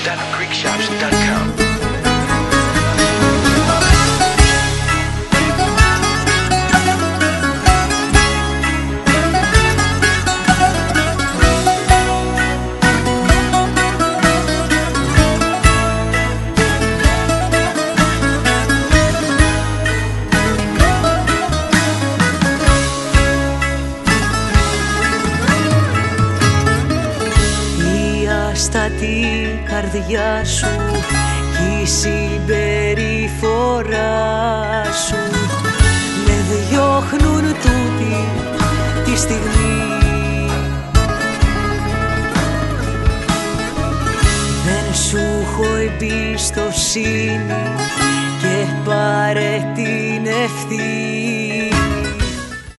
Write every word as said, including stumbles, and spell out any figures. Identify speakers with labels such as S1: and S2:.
S1: dot greek shops dot com.
S2: Αστατή καρδιά σου κι η συμπεριφορά σου με διώχνουν τούτη τη στιγμή. Δεν σου έχω εμπιστοσύνη και πάρε την ευθύνη.